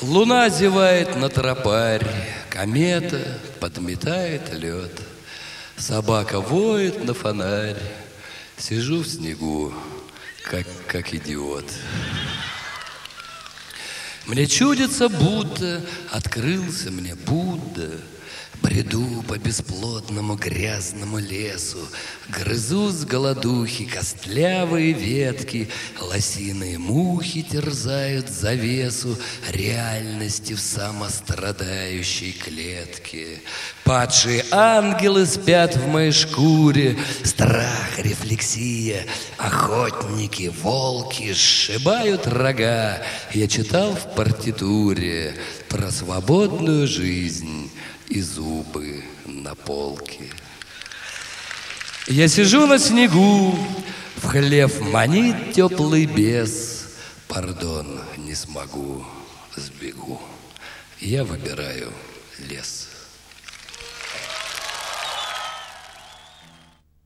Луна зевает на тропарь, комета подметает лед, собака воет на фонарь, сижу в снегу, как идиот. Мне чудится, будто открылся мне Будда. Бреду по бесплодному грязному лесу, грызу с голодухи костлявые ветки, лосиные мухи терзают завесу реальности в самострадающей клетке. Падшие ангелы спят в моей шкуре, страх, рефлексия, охотники, волки сшибают рога. Я читал в партитуре про свободную жизнь и зубы на полке. Я сижу на снегу, в хлев манит теплый бес. Пардон, не смогу, сбегу. Я выбираю лес.